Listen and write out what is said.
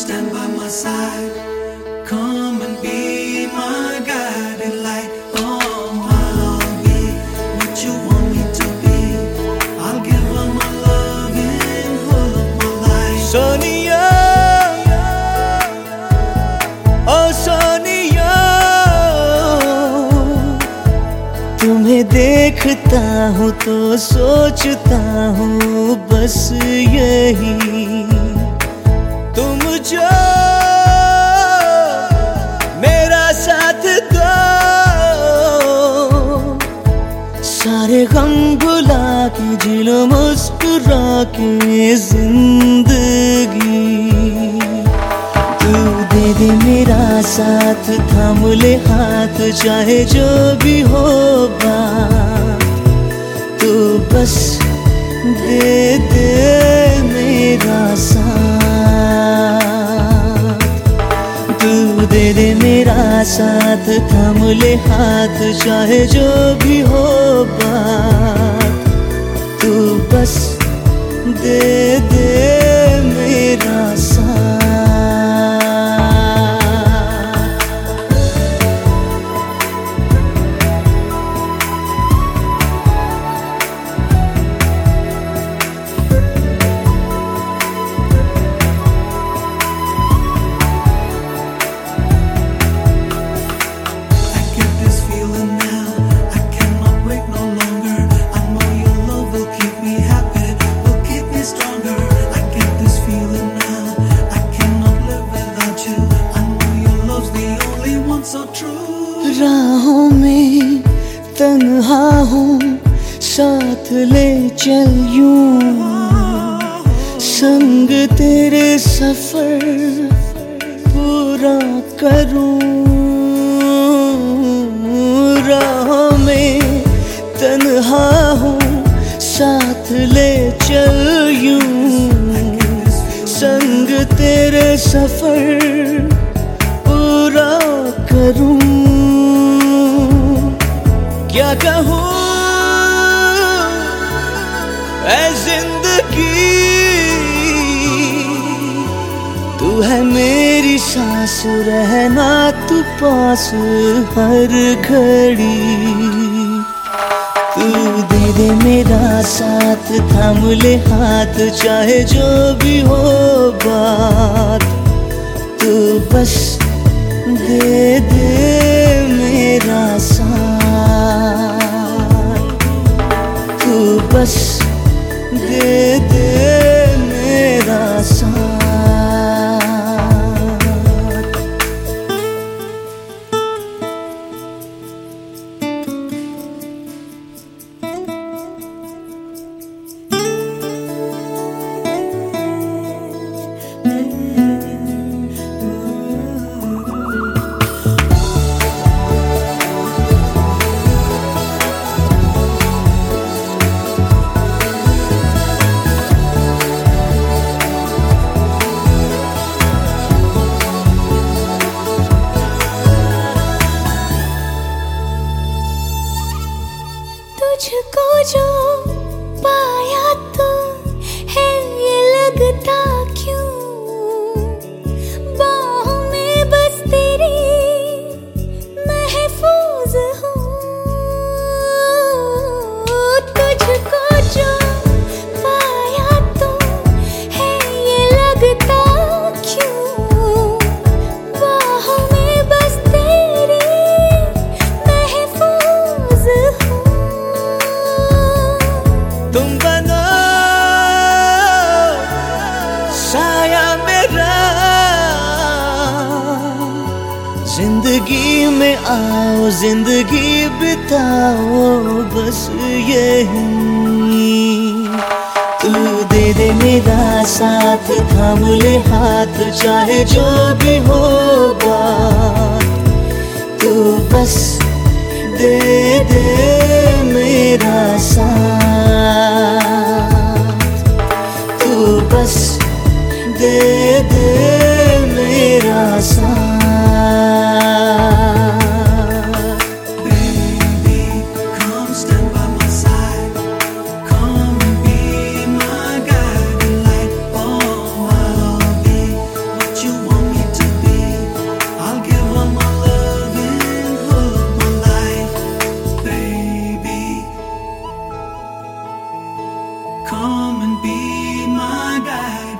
stand by my side. Come and be my guiding light. Oh, I'll be what you want me to be. I'll give all my love in all of my life. Sonia, ओ सोनिया, तुम्हें देखता हूँ तो सोचता हूँ बस यही, तुम जो मेरा साथ दो, सारे गम भुला के जी लो मुस्कुरा के जिंदगी। तू दे दे मेरा साथ, थाम ले हाथ, चाहे जो भी हो बात, तू बस दे दे मेरा साथ। तू दे दे मेरा साथ, थाम ले हाथ, चाहे जो भी हो बात, तू बस दे दे मेरा साथ। राहों में तन्हा हूँ, साथ ले चल यूं, संग तेरे सफर पूरा करूं। राहों में तन्हा हूँ, साथ ले चल यूं, संग तेरे सफर पूरा करूं। क्या कहूँ ऐ जिंदगी, तू है मेरी सांस, रहना तू पास हर घड़ी। तू दे दे मेरा साथ, थाम ले हाथ, चाहे जो भी हो बात, तू बस दे दे मेरा साथ। तू बस दे दे मेरा साथ। तुझको जो पाया तो है ये लगता क्यों, बाहों में बस तेरी महफूज हूँ। तुझको जो पाया तो है ये लगता क्यों, बाहों में बस तेरी महफूज हूँ। तुम बनो साया मेरा, जिंदगी में आओ, जिंदगी बिताओ बस यही। तू दे दे मेरा साथ, थाम ले हाथ, चाहे जो भी हो बात, तू बस दे दे मेरा साथ। तू बस दे दे मेरा साथ। Baby, come stand by my side. Come and be my guiding light. Oh, I'll be what you want. Come and be my guide.